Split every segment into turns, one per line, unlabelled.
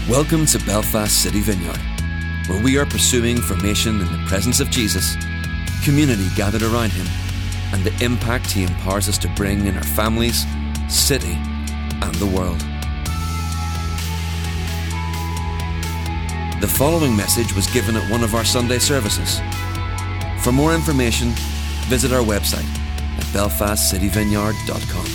Welcome to Belfast City Vineyard, where we are pursuing formation in the presence of Jesus, community gathered around Him, and the impact He empowers us to bring in our families, city, and the world. The following message was given at one of our Sunday services. For more information, visit our website at belfastcityvineyard.com.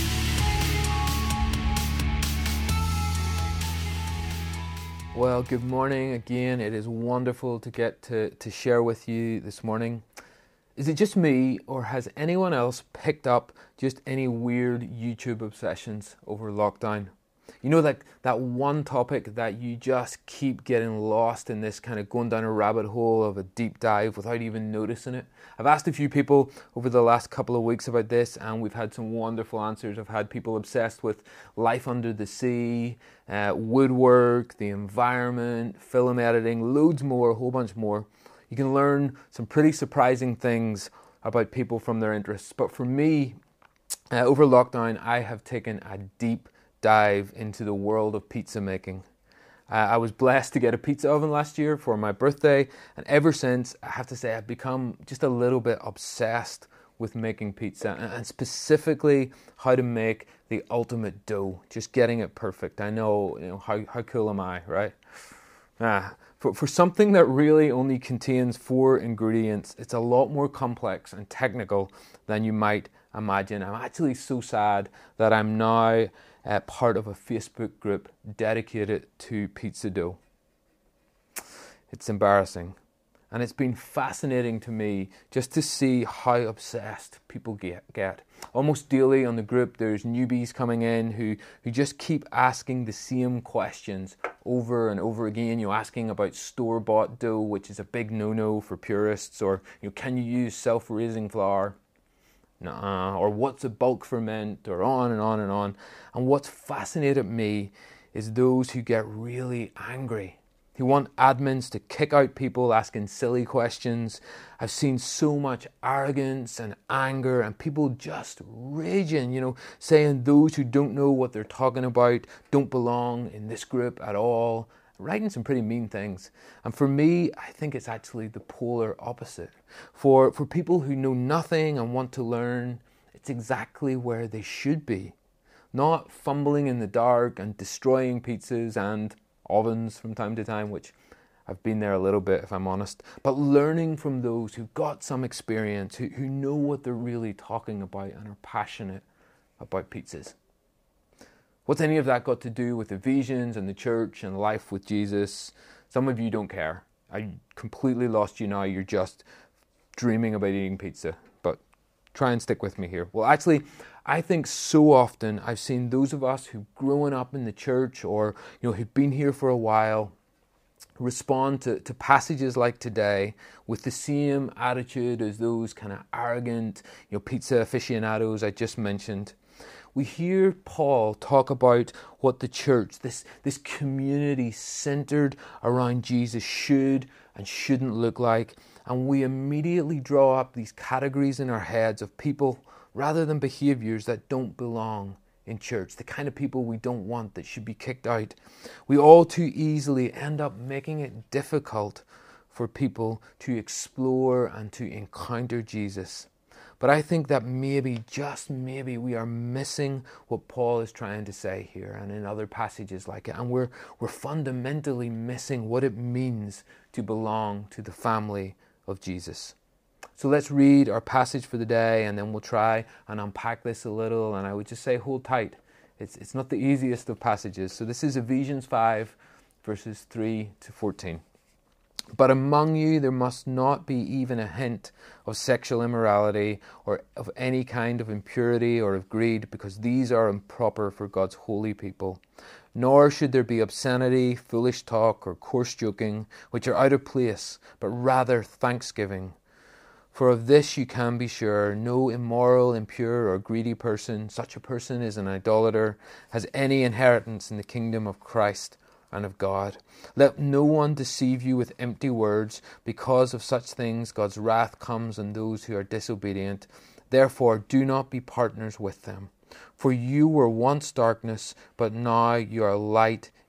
Well, good morning again. It is wonderful to get to share with you this morning. Is it just me, or has anyone else picked up just any weird YouTube obsessions over lockdown? You know, like that one topic that you just keep getting lost in this kind of going down a rabbit hole of a deep dive without even noticing it. I've asked a few people over the last couple of weeks about this, and we've had some wonderful answers. I've had people obsessed with life under the sea, woodwork, the environment, film editing, loads more, a whole bunch more. You can learn some pretty surprising things about people from their interests. But for me, over lockdown, I have taken a deep dive into the world of pizza making. I was blessed to get a pizza oven last year for my birthday, and ever since, I have to say, I've become just a little bit obsessed with making pizza, and specifically how to make the ultimate dough, just getting it perfect. I know, how cool am I, right? For something that really only contains 4 ingredients, it's a lot more complex and technical than you might imagine. I'm actually so sad that I'm now part of a Facebook group dedicated to pizza dough. It's embarrassing. And it's been fascinating to me just to see how obsessed people get. Almost daily on the group, there's newbies coming in who just keep asking the same questions over and over again. Asking about store-bought dough, which is a big no-no for purists, or can you use self-raising flour? Or what's a bulk ferment, or on and on and on. And what's fascinated me is those who get really angry, who want admins to kick out people asking silly questions. I've seen so much arrogance and anger and people just raging, saying those who don't know what they're talking about don't belong in this group at all, writing some pretty mean things. And for me, I think it's actually the polar opposite. For people who know nothing and want to learn, it's exactly where they should be. Not fumbling in the dark and destroying pizzas and ovens from time to time, which I've been there a little bit if I'm honest, but learning from those who got some experience, who know what they're really talking about and are passionate about pizzas. What's any of that got to do with Ephesians and the church and life with Jesus? Some of you don't care. I completely lost you now. You're just dreaming about eating pizza. But try and stick with me here. Well, actually, I think so often I've seen those of us who've grown up in the church or who've been here for a while respond to passages like today with the same attitude as those kind of arrogant pizza aficionados I just mentioned. We hear Paul talk about what the church, this community centered around Jesus should and shouldn't look like, and we immediately draw up these categories in our heads of people rather than behaviors that don't belong in church, the kind of people we don't want, that should be kicked out. We all too easily end up making it difficult for people to explore and to encounter Jesus. But I think that maybe, just maybe, we are missing what Paul is trying to say here and in other passages like it. And we're fundamentally missing what it means to belong to the family of Jesus. So let's read our passage for the day, and then we'll try and unpack this a little. And I would just say hold tight. It's not the easiest of passages. So this is Ephesians 5, verses 3 to 14. But among you there must not be even a hint of sexual immorality or of any kind of impurity or of greed, because these are improper for God's holy people. Nor should there be obscenity, foolish talk, or coarse joking, which are out of place, but rather thanksgiving. For of this you can be sure, no immoral, impure, or greedy person, such a person is an idolater, has any inheritance in the kingdom of Christ and of God. Let no one deceive you with empty words. Because of such things God's wrath comes on those who are disobedient. Therefore do not be partners with them. For you were once darkness, but now you are light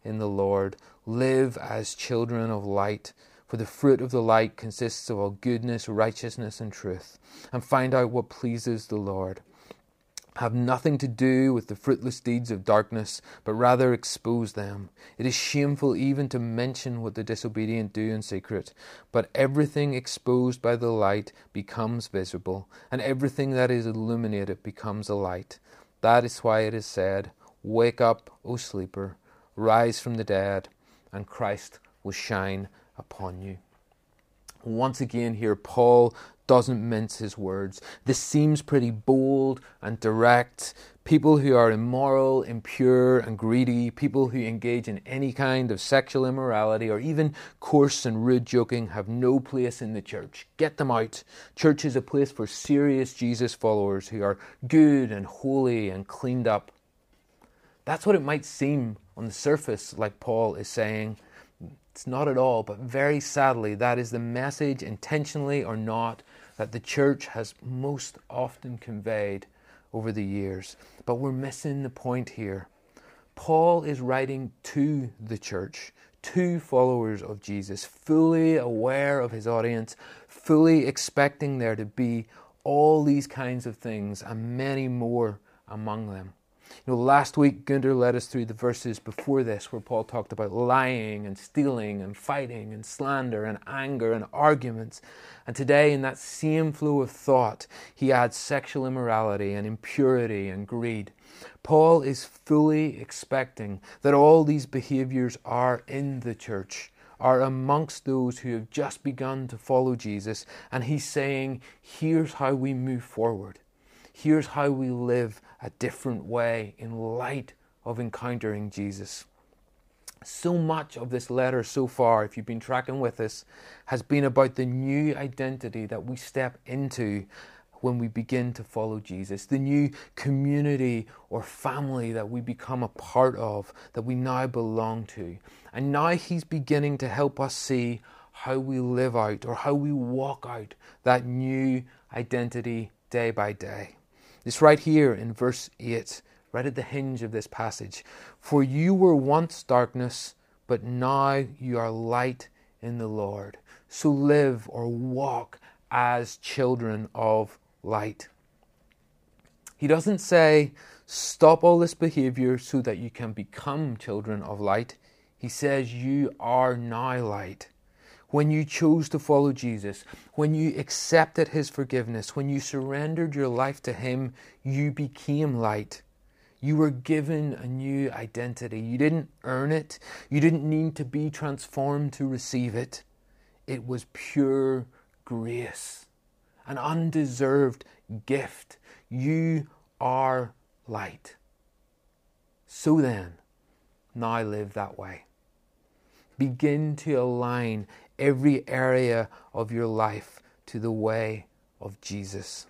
in the Lord. Live as children of light. For the fruit of the light consists of all goodness, righteousness, and truth. And find out what pleases the Lord. Have nothing to do with the fruitless deeds of darkness, but rather expose them. It is shameful even to mention what the disobedient do in secret. But everything exposed by the light becomes visible, and everything that is illuminated becomes a light. That is why it is said, Wake up, O sleeper, rise from the dead, and Christ will shine upon you. Once again here, Paul doesn't mince his words. This seems pretty bold and direct. People who are immoral, impure, and greedy, people who engage in any kind of sexual immorality or even coarse and rude joking have no place in the church. Get them out. Church is a place for serious Jesus followers who are good and holy and cleaned up. That's what it might seem on the surface like Paul is saying. It's not at all, but very sadly, that is the message, intentionally or not, that the church has most often conveyed over the years. But we're missing the point here. Paul is writing to the church, to followers of Jesus, fully aware of his audience, fully expecting there to be all these kinds of things and many more among them. Last week, Gunther led us through the verses before this where Paul talked about lying and stealing and fighting and slander and anger and arguments. And today, in that same flow of thought, he adds sexual immorality and impurity and greed. Paul is fully expecting that all these behaviors are in the church, are amongst those who have just begun to follow Jesus. And he's saying, here's how we move forward. Here's how we live a different way in light of encountering Jesus. So much of this letter so far, if you've been tracking with us, has been about the new identity that we step into when we begin to follow Jesus, the new community or family that we become a part of, that we now belong to. And now he's beginning to help us see how we live out or how we walk out that new identity day by day. It's right here in verse 8, right at the hinge of this passage. For you were once darkness, but now you are light in the Lord. So live or walk as children of light. He doesn't say, stop all this behavior so that you can become children of light. He says, you are now light. When you chose to follow Jesus, when you accepted his forgiveness, when you surrendered your life to him, you became light. You were given a new identity. You didn't earn it. You didn't need to be transformed to receive it. It was pure grace, an undeserved gift. You are light. So then, now live that way. Begin to align every area of your life to the way of Jesus.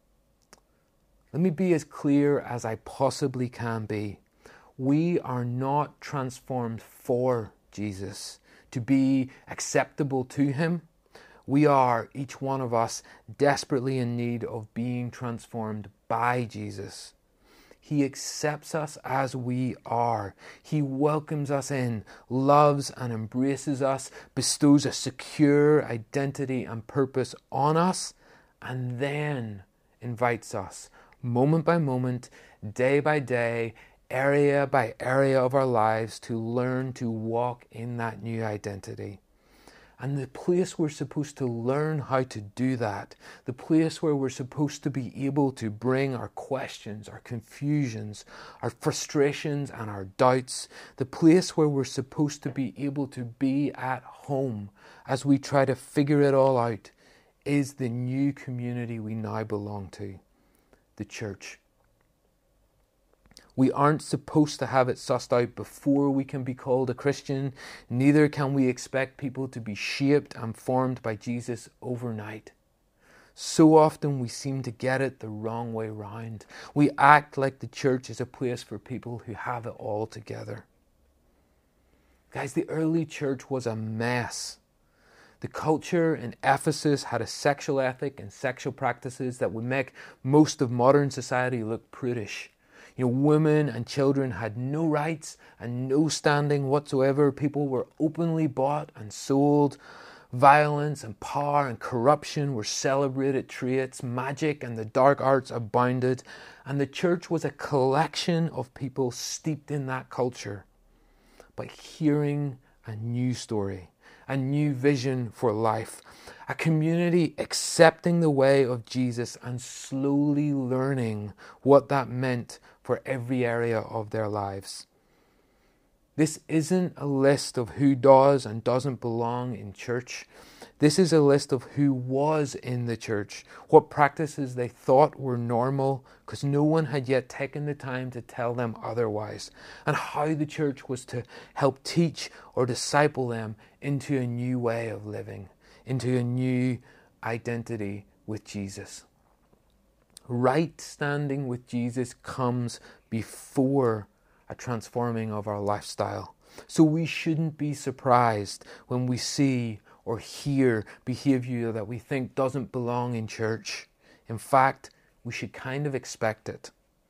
Let me be as clear as I possibly can be. We are not transformed for Jesus to be acceptable to him. We are, each one of us, desperately in need of being transformed by Jesus. He accepts us as we are. He welcomes us in, loves and embraces us, bestows a secure identity and purpose on us, and then invites us, moment by moment, day by day, area by area of our lives, to learn to walk in that new identity. And the place we're supposed to learn how to do that, the place where we're supposed to be able to bring our questions, our confusions, our frustrations and our doubts, the place where we're supposed to be able to be at home as we try to figure it all out, is the new community we now belong to, the church. We aren't supposed to have it sussed out before we can be called a Christian. Neither can we expect people to be shaped and formed by Jesus overnight. So often we seem to get it the wrong way round. We act like the church is a place for people who have it all together. Guys, the early church was a mess. The culture in Ephesus had a sexual ethic and sexual practices that would make most of modern society look prudish. Women and children had no rights and no standing whatsoever. People were openly bought and sold. Violence and power and corruption were celebrated traits. Magic and the dark arts abounded. And the church was a collection of people steeped in that culture, but hearing a new story, a new vision for life, a community accepting the way of Jesus and slowly learning what that meant for every area of their lives. This isn't a list of who does and doesn't belong in church. This is a list of who was in the church, what practices they thought were normal because no one had yet taken the time to tell them otherwise, and how the church was to help teach or disciple them into a new way of living, into a new identity with Jesus. Right standing with Jesus comes before a transforming of our lifestyle. So we shouldn't be surprised when we see or hear behavior that we think doesn't belong in church. In fact, we should kind of expect it.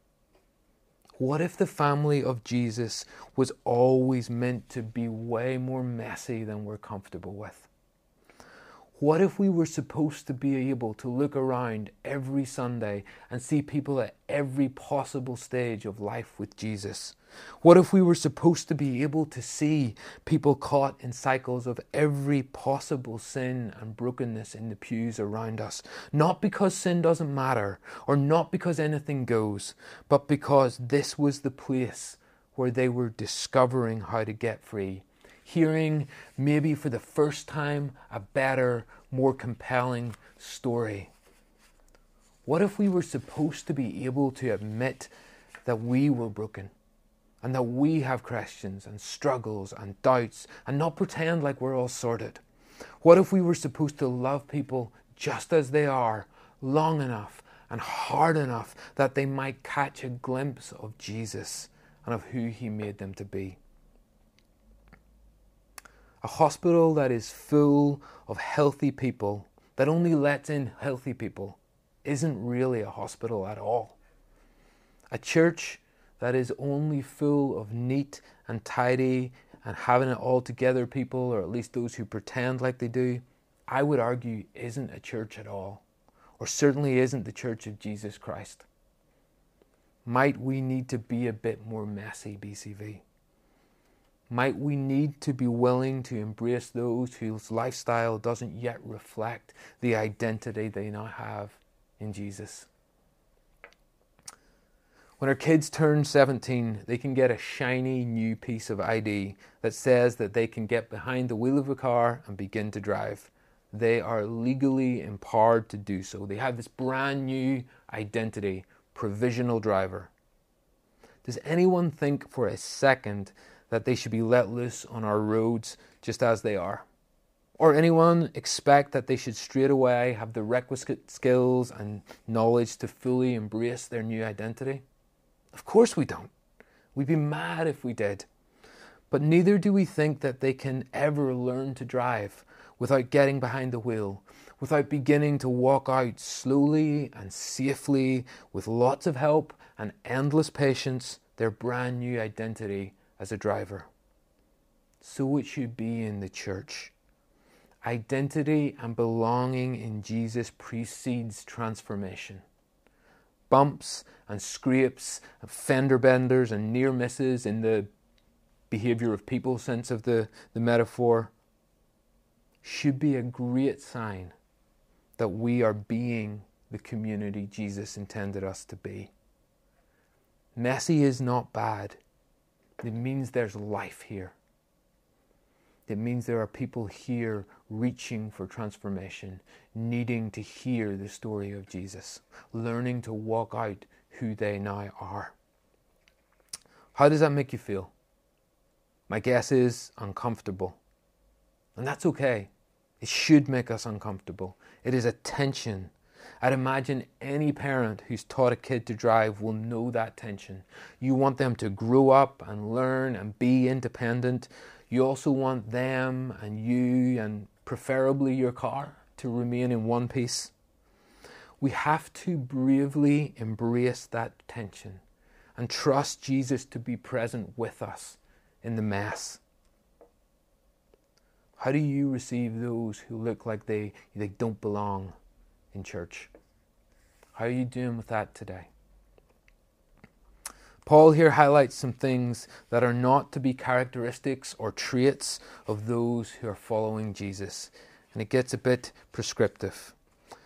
What if the family of Jesus was always meant to be way more messy than we're comfortable with? What if we were supposed to be able to look around every Sunday and see people at every possible stage of life with Jesus? What if we were supposed to be able to see people caught in cycles of every possible sin and brokenness in the pews around us? Not because sin doesn't matter, or not because anything goes, but because this was the place where they were discovering how to get free. Hearing, maybe for the first time, a better, more compelling story. What if we were supposed to be able to admit that we were broken and that we have questions and struggles and doubts and not pretend like we're all sorted? What if we were supposed to love people just as they are, long enough and hard enough that they might catch a glimpse of Jesus and of who He made them to be? A hospital that is full of healthy people, that only lets in healthy people, isn't really a hospital at all. A church that is only full of neat and tidy and having it all together people, or at least those who pretend like they do, I would argue isn't a church at all, or certainly isn't the Church of Jesus Christ. Might we need to be a bit more messy, BCV? Might we need to be willing to embrace those whose lifestyle doesn't yet reflect the identity they now have in Jesus? When our kids turn 17, they can get a shiny new piece of ID that says that they can get behind the wheel of a car and begin to drive. They are legally empowered to do so. They have this brand new identity, provisional driver. Does anyone think for a second that they should be let loose on our roads just as they are? Or anyone expect that they should straight away have the requisite skills and knowledge to fully embrace their new identity? Of course we don't. We'd be mad if we did. But neither do we think that they can ever learn to drive without getting behind the wheel, without beginning to walk out slowly and safely, with lots of help and endless patience, their brand new identity as a driver. So it should be in the church. Identity and belonging in Jesus precedes transformation. Bumps and scrapes and fender benders and near misses in the behavior of people sense of the metaphor should be a great sign that we are being the community Jesus intended us to be. Messy is not bad. It means there's life here. It means there are people here reaching for transformation, needing to hear the story of Jesus, learning to walk out who they now are. How does that make you feel? My guess is uncomfortable. And that's okay. It should make us uncomfortable. It is a tension. I'd imagine any parent who's taught a kid to drive will know that tension. You want them to grow up and learn and be independent. You also want them and you and preferably your car to remain in one piece. We have to bravely embrace that tension and trust Jesus to be present with us in the mess? How do you receive those who look like they don't belong in church? How are you doing with that today? Paul here highlights some things that are not to be characteristics or traits of those who are following Jesus. And it gets a bit prescriptive.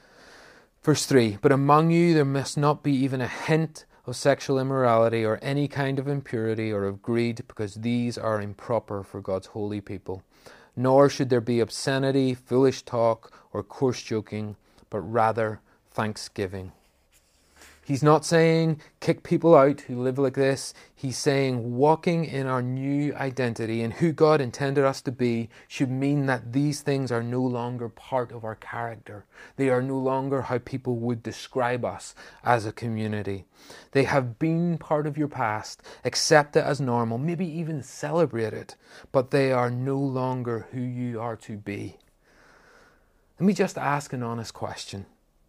Verse 3, but among you there must not be even a hint of sexual immorality or any kind of impurity or of greed, because these are improper for God's holy people. Nor should there be obscenity, foolish talk, or coarse joking, but rather thanksgiving. He's not saying kick people out who live like this. He's saying walking in our new identity and who God intended us to be should mean that these things are no longer part of our character. They are no longer how people would describe us as a community. They have been part of your past. Accept it as normal, maybe even celebrate it, but they are no longer who you are to be. Let me just ask an honest question.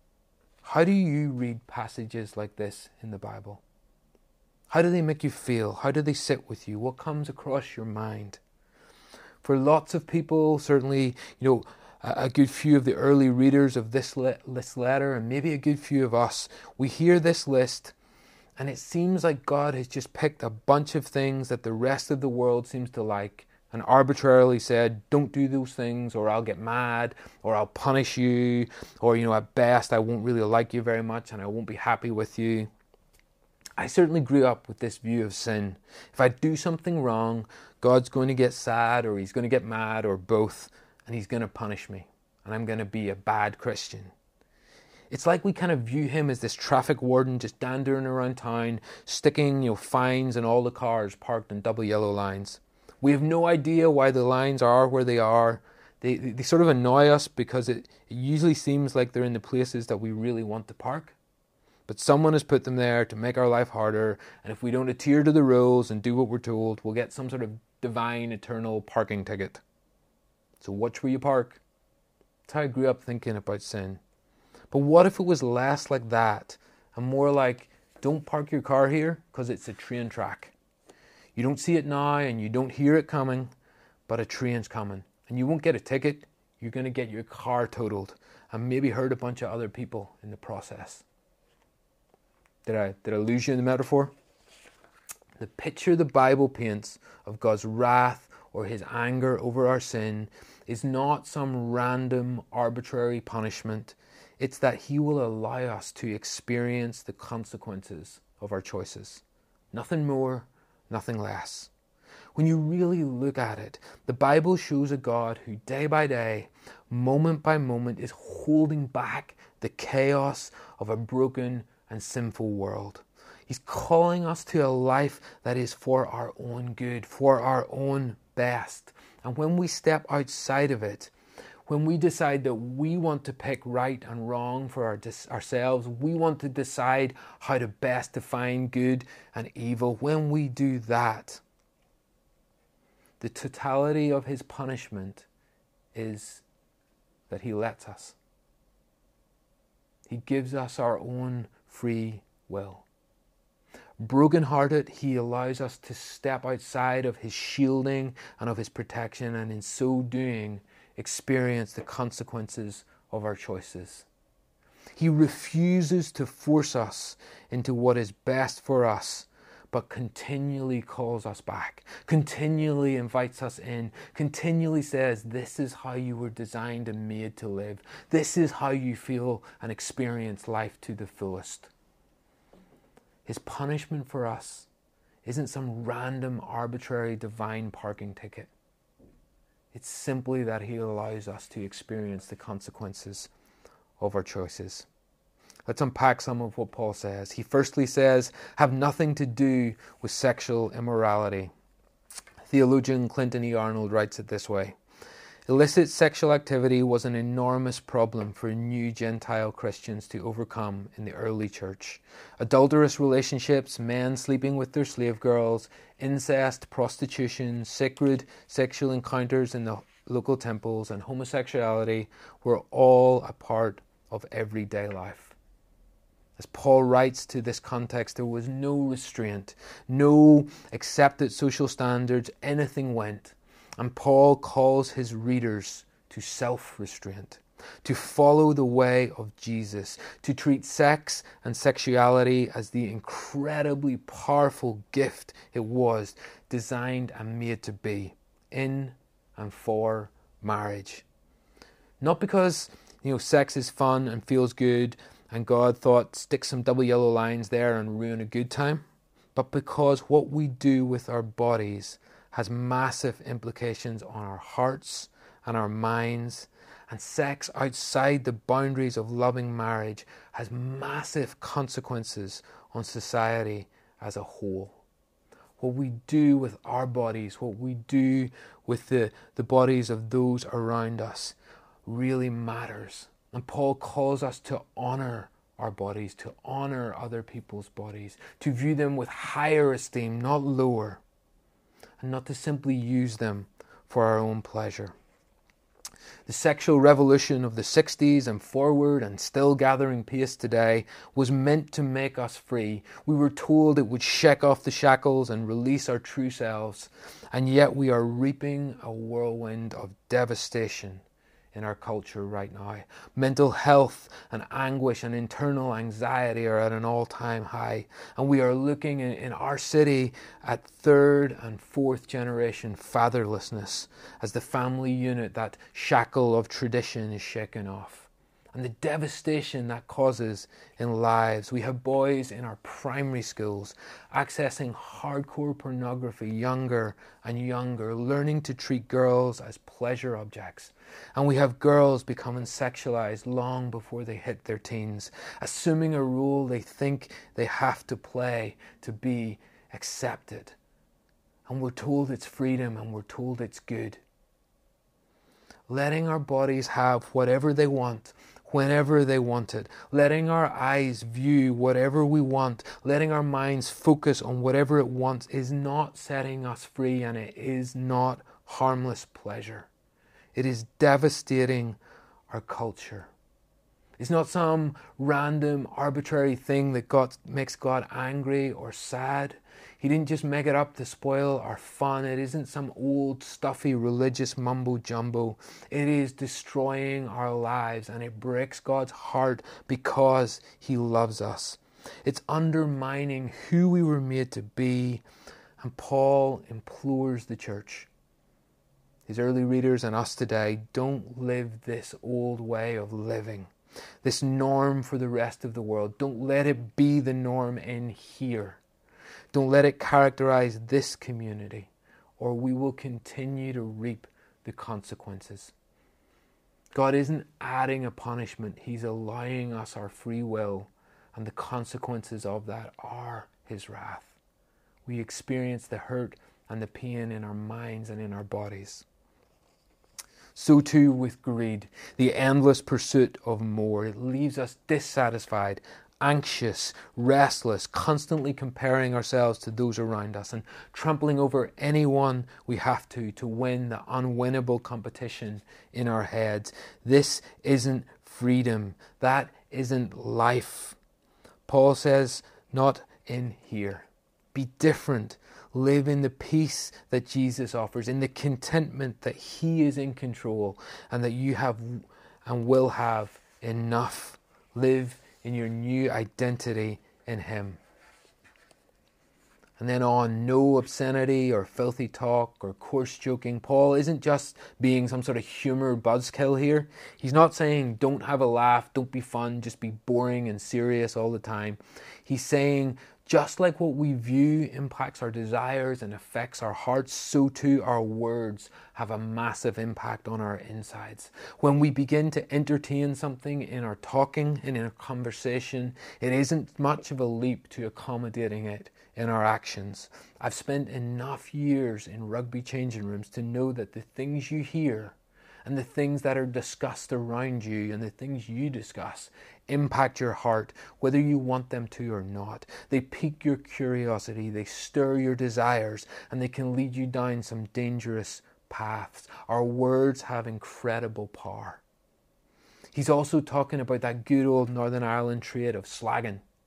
How do you read passages like this in the Bible? How do they make you feel? How do they sit with you? What comes across your mind? For lots of people, certainly, a good few of the early readers of this letter, and maybe a good few of us, we hear this list, and it seems like God has just picked a bunch of things that the rest of the world seems to like, and arbitrarily said, don't do those things, or I'll get mad, or I'll punish you, or, at best, I won't really like you very much, and I won't be happy with you. I certainly grew up with this view of sin. If I do something wrong, God's going to get sad, or he's going to get mad, or both, and he's going to punish me, and I'm going to be a bad Christian. It's like we kind of view him as this traffic warden just dandering around town, sticking, fines on all the cars parked in double yellow lines. We have no idea why the lines are where they are. They sort of annoy us because it usually seems like they're in the places that we really want to park. But someone has put them there to make our life harder, and if we don't adhere to the rules and do what we're told, we'll get some sort of divine, eternal parking ticket. So watch where you park. That's how I grew up thinking about sin. But what if it was less like that and more like, don't park your car here because it's a train track. You don't see it now and you don't hear it coming, but a train's coming. And you won't get a ticket, you're going to get your car totaled and maybe hurt a bunch of other people in the process. Did I lose you in the metaphor? The picture the Bible paints of God's wrath or his anger over our sin is not some random arbitrary punishment. It's that he will allow us to experience the consequences of our choices. Nothing more, nothing less. When you really look at it, the Bible shows a God who day by day, moment by moment, is holding back the chaos of a broken and sinful world. He's calling us to a life that is for our own good, for our own best. And when we step outside of it, when we decide that we want to pick right and wrong for ourselves, we want to decide how to best define good and evil, when we do that, the totality of his punishment is that he lets us. He gives us our own free will. Broken-hearted, he allows us to step outside of his shielding and of his protection, and in so doing, experience the consequences of our choices. He refuses to force us into what is best for us, but continually calls us back, continually invites us in, continually says, this is how you were designed and made to live. This is how you feel and experience life to the fullest. His punishment for us isn't some random, arbitrary, divine parking ticket. It's simply that he allows us to experience the consequences of our choices. Let's unpack some of what Paul says. He firstly says, have nothing to do with sexual immorality. Theologian Clinton E. Arnold writes it this way: illicit sexual activity was an enormous problem for new Gentile Christians to overcome in the early church. Adulterous relationships, men sleeping with their slave girls, incest, prostitution, sacred sexual encounters in the local temples, and homosexuality were all a part of everyday life. As Paul writes to this context, there was no restraint, no accepted social standards, anything went. And Paul calls his readers to self-restraint, to follow the way of Jesus, to treat sex and sexuality as the incredibly powerful gift it was designed and made to be in and for marriage. Not because, sex is fun and feels good and God thought stick some double yellow lines there and ruin a good time, but because what we do with our bodies has massive implications on our hearts and our minds, and sex outside the boundaries of loving marriage has massive consequences on society as a whole. What we do with our bodies, what we do with the bodies of those around us really matters. And Paul calls us to honor our bodies, to honor other people's bodies, to view them with higher esteem, not lower, and not to simply use them for our own pleasure. The sexual revolution of the 60s and forward and still gathering pace today was meant to make us free. We were told it would shake off the shackles and release our true selves, and yet we are reaping a whirlwind of devastation in our culture right now. Mental health and anguish and internal anxiety are at an all-time high, and we are looking in our city at third and fourth generation fatherlessness as the family unit, that shackle of tradition, is shaken off. And the devastation that causes in lives. We have boys in our primary schools accessing hardcore pornography younger and younger, learning to treat girls as pleasure objects. And we have girls becoming sexualized long before they hit their teens, assuming a role they think they have to play to be accepted. And we're told it's freedom and we're told it's good. Letting our bodies have whatever they want, whenever they want it, letting our eyes view whatever we want, letting our minds focus on whatever it wants is not setting us free, and it is not harmless pleasure. It is devastating our culture. It's not some random arbitrary thing that makes God angry or sad. He didn't just make it up to spoil our fun. It isn't some old, stuffy, religious mumbo-jumbo. It is destroying our lives, and it breaks God's heart because He loves us. It's undermining who we were made to be, and Paul implores the church, his early readers and us today, don't live this old way of living, this norm for the rest of the world. Don't let it be the norm in here. Don't let it characterize this community, or we will continue to reap the consequences. God isn't adding a punishment. He's allowing us our free will, and the consequences of that are His wrath. We experience the hurt and the pain in our minds and in our bodies. So too with greed, the endless pursuit of more. It leaves us dissatisfied, anxious, restless, constantly comparing ourselves to those around us and trampling over anyone we have to win the unwinnable competition in our heads. This isn't freedom. That isn't life. Paul says, not in here. Be different. Live in the peace that Jesus offers, in the contentment that He is in control and that you have and will have enough. Live in your new identity in Him. And then on, no obscenity or filthy talk or coarse joking. Paul isn't just being some sort of humor buzzkill here. He's not saying don't have a laugh, don't be fun, just be boring and serious all the time. He's saying just like what we view impacts our desires and affects our hearts, so too our words have a massive impact on our insides. When we begin to entertain something in our talking and in our conversation, it isn't much of a leap to accommodating it in our actions. I've spent enough years in rugby changing rooms to know that the things you hear and the things that are discussed around you and the things you discuss impact your heart, whether you want them to or not. They pique your curiosity, they stir your desires, and they can lead you down some dangerous paths. Our words have incredible power. He's also talking about that good old Northern Ireland trait of slagging.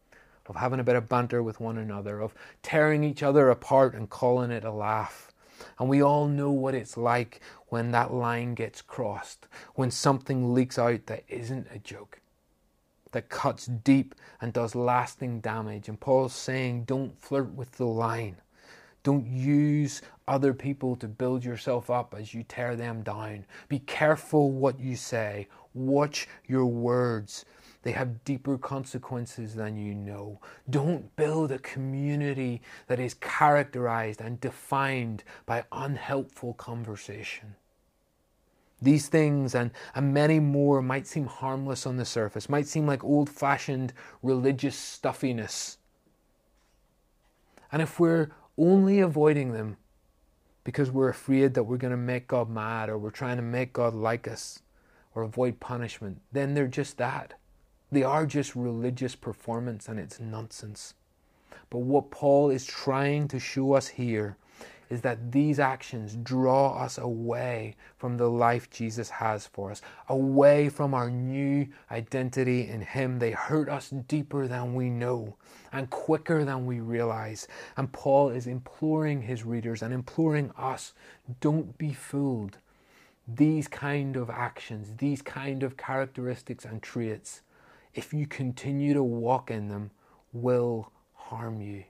of having a bit of banter with one another, of tearing each other apart and calling it a laugh. And we all know what it's like when that line gets crossed, when something leaks out that isn't a joke, that cuts deep and does lasting damage. And Paul's saying, don't flirt with the line. Don't use other people to build yourself up as you tear them down. Be careful what you say. Watch your words. They have deeper consequences than you know. Don't build a community that is characterized and defined by unhelpful conversation. These things and many more might seem harmless on the surface, might seem like old-fashioned religious stuffiness. And if we're only avoiding them because we're afraid that we're going to make God mad, or we're trying to make God like us, or avoid punishment, then they're just that. They are just religious performance, and it's nonsense. But what Paul is trying to show us here is that these actions draw us away from the life Jesus has for us, away from our new identity in Him. They hurt us deeper than we know and quicker than we realize. And Paul is imploring his readers and imploring us, don't be fooled. These kind of actions, these kind of characteristics and traits, if you continue to walk in them, will harm you.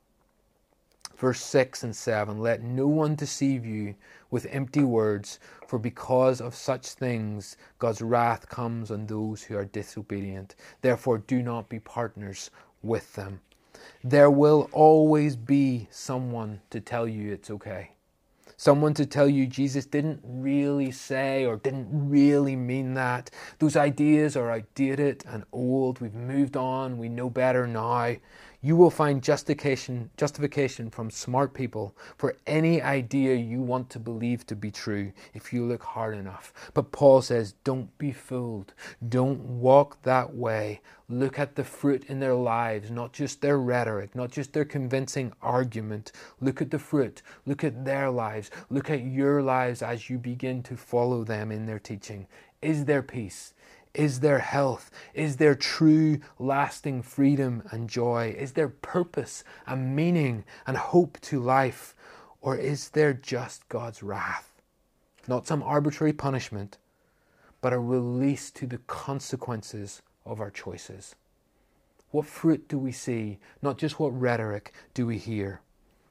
Verse 6 and 7, let no one deceive you with empty words, for because of such things God's wrath comes on those who are disobedient. Therefore do not be partners with them. There will always be someone to tell you it's okay. Someone to tell you Jesus didn't really say or didn't really mean that. Those ideas are outdated and old. We've moved on. We know better now. You will find justification from smart people for any idea you want to believe to be true if you look hard enough. But Paul says, don't be fooled. Don't walk that way. Look at the fruit in their lives, not just their rhetoric, not just their convincing argument. Look at the fruit. Look at their lives. Look at your lives as you begin to follow them in their teaching. Is there peace? Is there health? Is there true, lasting freedom and joy? Is there purpose and meaning and hope to life? Or is there just God's wrath? Not some arbitrary punishment, but a release to the consequences of our choices. What fruit do we see? Not just what rhetoric do we hear?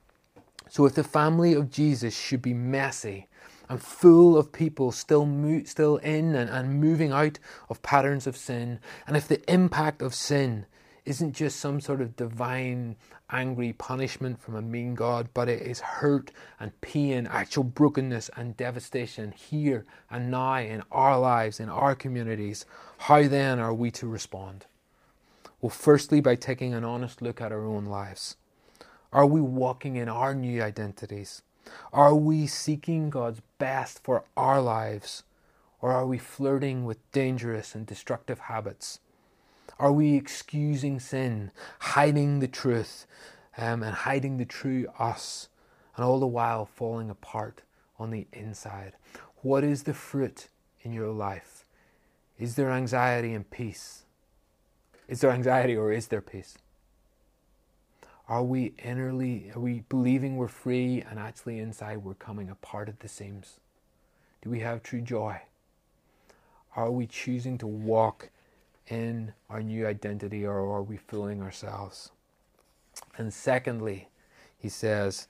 So if the family of Jesus should be messy and full of people still in and moving out of patterns of sin, and if the impact of sin isn't just some sort of divine angry punishment from a mean God, but it is hurt and pain, actual brokenness and devastation here and now in our lives, in our communities, how then are we to respond? Well, firstly, by taking an honest look at our own lives. Are we walking in our new identities? Are we seeking God's best for our lives? Or are we flirting with dangerous and destructive habits? Are we excusing sin, hiding the truth, and hiding the true us, and all the while falling apart on the inside? What is the fruit in your life? Is there anxiety and peace? Is there anxiety or is there peace? Are we believing we're free and actually inside we're coming apart at the seams? Do we have true joy? Are we choosing to walk in our new identity, or are we fooling ourselves? And secondly, he says,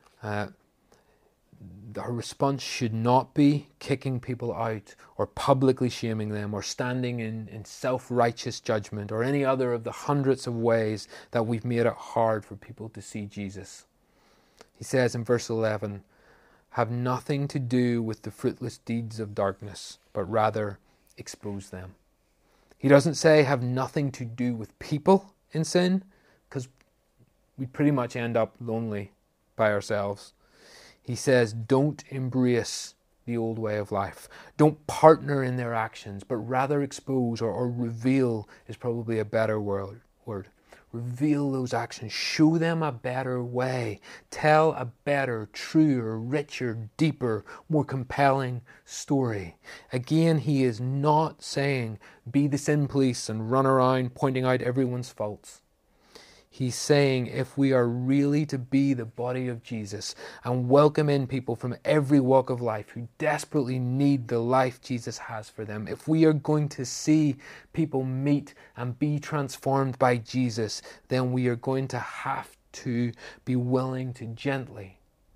our response should not be kicking people out or publicly shaming them or standing in self-righteous judgment or any other of the hundreds of ways that we've made it hard for people to see Jesus. He says in verse 11, have nothing to do with the fruitless deeds of darkness, but rather expose them. He doesn't say have nothing to do with people in sin, because we pretty much end up lonely by ourselves. He says, don't embrace the old way of life. Don't partner in their actions, but rather expose or reveal is probably a better word. Reveal those actions. Show them a better way. Tell a better, truer, richer, deeper, more compelling story. Again, he is not saying be the sin police and run around pointing out everyone's faults. He's saying if we are really to be the body of Jesus and welcome in people from every walk of life who desperately need the life Jesus has for them, if we are going to see people meet and be transformed by Jesus, then we are going to have to be willing to gently,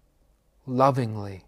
lovingly,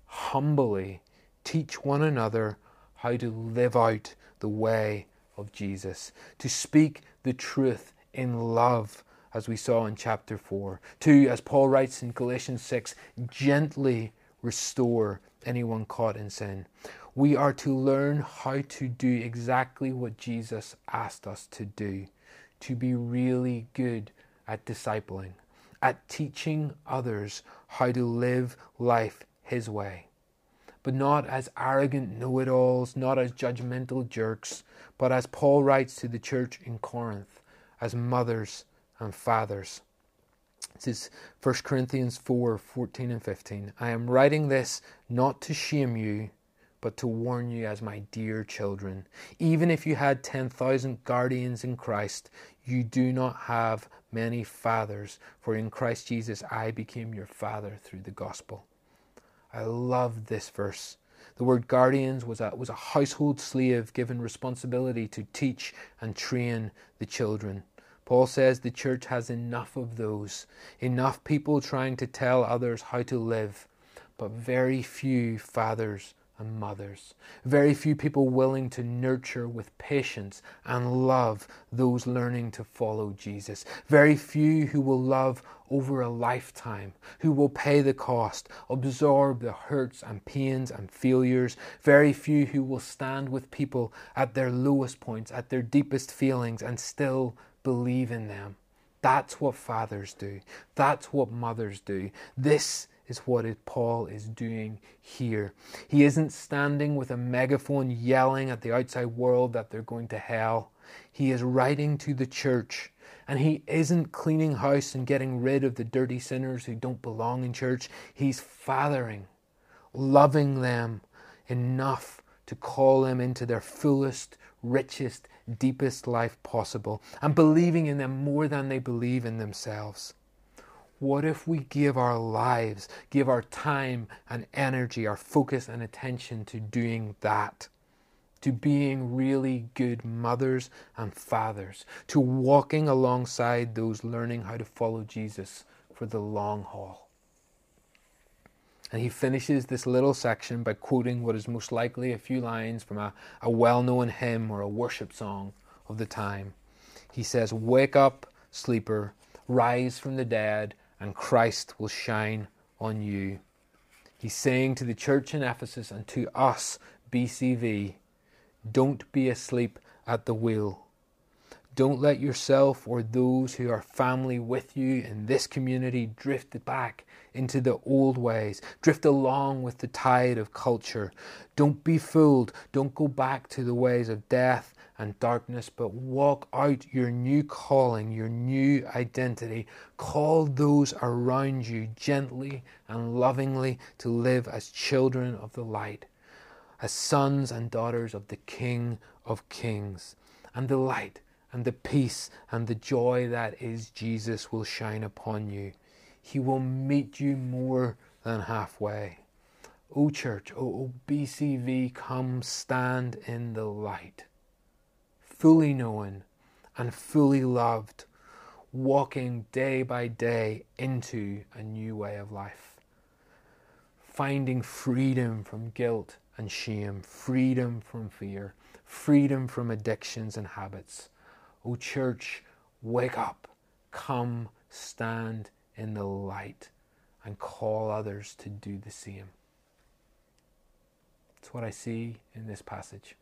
humbly teach one another how to live out the way of Jesus, to speak the truth in love, as we saw in chapter 4. To, as Paul writes in Galatians 6, gently restore anyone caught in sin. We are to learn how to do exactly what Jesus asked us to do, to be really good at discipling, at teaching others how to live life His way. But not as arrogant know-it-alls, not as judgmental jerks, but as Paul writes to the church in Corinth, as mothers and fathers. This is 1 Corinthians 4:14 and 15. I am writing this not to shame you, but to warn you as my dear children. Even if you had 10,000 guardians in Christ, you do not have many fathers, for in Christ Jesus I became your father through the gospel. I love this verse. The word guardians was a household slave given responsibility to teach and train the children. Paul says the church has enough of those, enough people trying to tell others how to live, but very few fathers and mothers, very few people willing to nurture with patience and love those learning to follow Jesus, very few who will love over a lifetime, who will pay the cost, absorb the hurts and pains and failures, very few who will stand with people at their lowest points, at their deepest feelings, and still believe in them. That's what fathers do. That's what mothers do. This is what Paul is doing here. He isn't standing with a megaphone yelling at the outside world that they're going to hell. He is writing to the church, and he isn't cleaning house and getting rid of the dirty sinners who don't belong in church. He's fathering, loving them enough to call them into their fullest, richest, deepest life possible, and believing in them more than they believe in themselves. What if we give our lives, give our time and energy, our focus and attention to doing that? To being really good mothers and fathers, to walking alongside those learning how to follow Jesus for the long haul. And he finishes this little section by quoting what is most likely a few lines from a well-known hymn or a worship song of the time. He says, "Wake up, sleeper, rise from the dead, and Christ will shine on you." He's saying to the church in Ephesus and to us, BCV, don't be asleep at the wheel. Don't let yourself or those who are family with you in this community drift back into the old ways. Drift along with the tide of culture. Don't be fooled. Don't go back to the ways of death and darkness, but walk out your new calling, your new identity. Call those around you gently and lovingly to live as children of the light, as sons and daughters of the King of Kings. And the light and the peace and the joy that is Jesus will shine upon you. He will meet you more than halfway. O church, O BCV, come stand in the light, fully known and fully loved, walking day by day into a new way of life, finding freedom from guilt and shame, freedom from fear, freedom from addictions and habits. O church, wake up, come stand in the light, and call others to do the same. That's what I see in this passage.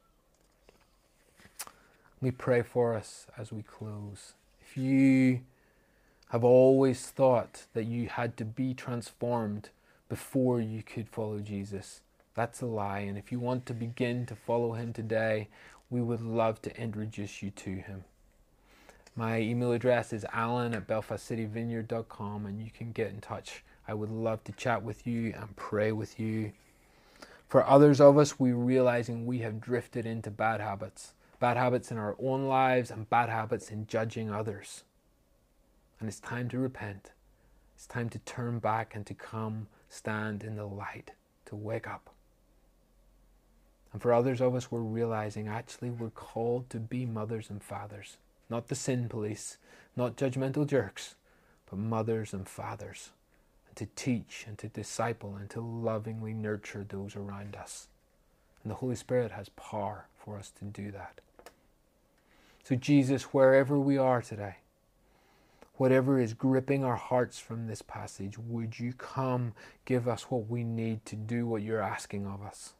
Let me pray for us as we close. If you have always thought that you had to be transformed before you could follow Jesus, that's a lie. And if you want to begin to follow him today, we would love to introduce you to him. My email address is alan@belfastcityvineyard.com, and you can get in touch. I would love to chat with you and pray with you. For others of us, we're realizing we have drifted into bad habits in our own lives and bad habits in judging others. And it's time to repent. It's time to turn back and to come stand in the light, to wake up. And for others of us, we're realizing actually we're called to be mothers and fathers. Not the sin police, not judgmental jerks, but mothers and fathers. And to teach and to disciple and to lovingly nurture those around us. And the Holy Spirit has power for us to do that. So Jesus, wherever we are today, whatever is gripping our hearts from this passage, would you come give us what we need to do what you're asking of us?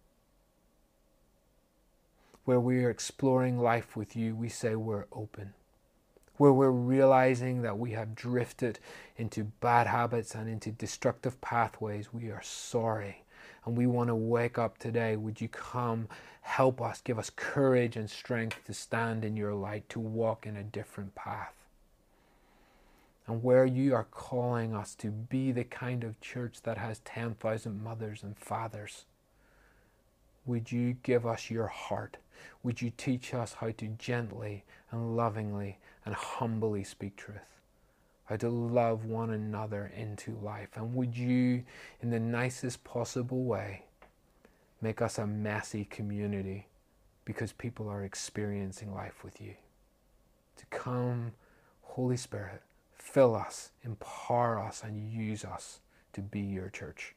Where we are exploring life with you, we say we're open. Where we're realizing that we have drifted into bad habits and into destructive pathways, we are sorry. And we want to wake up today. Would you come help us, give us courage and strength to stand in your light, to walk in a different path. And where you are calling us to be the kind of church that has 10,000 mothers and fathers, would you give us your heart? Would you teach us how to gently and lovingly and humbly speak truth? How to love one another into life? And would you, in the nicest possible way, make us a messy community because people are experiencing life with you? To come, Holy Spirit, fill us, empower us, and use us to be your church.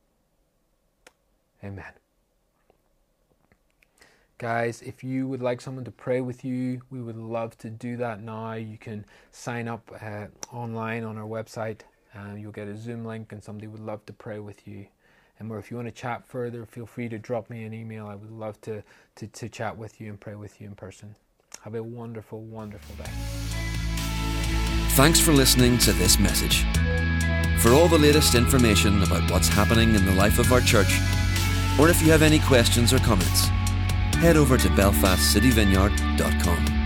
Amen. Guys, if you would like someone to pray with you, we would love to do that now. You can sign up online on our website. You'll get a Zoom link and somebody would love to pray with you. And if you want to chat further, feel free to drop me an email. I would love to chat with you and pray with you in person. Have a wonderful, wonderful day.
Thanks for listening to this message. For all the latest information about what's happening in the life of our church, or if you have any questions or comments, head over to belfastcityvineyard.com.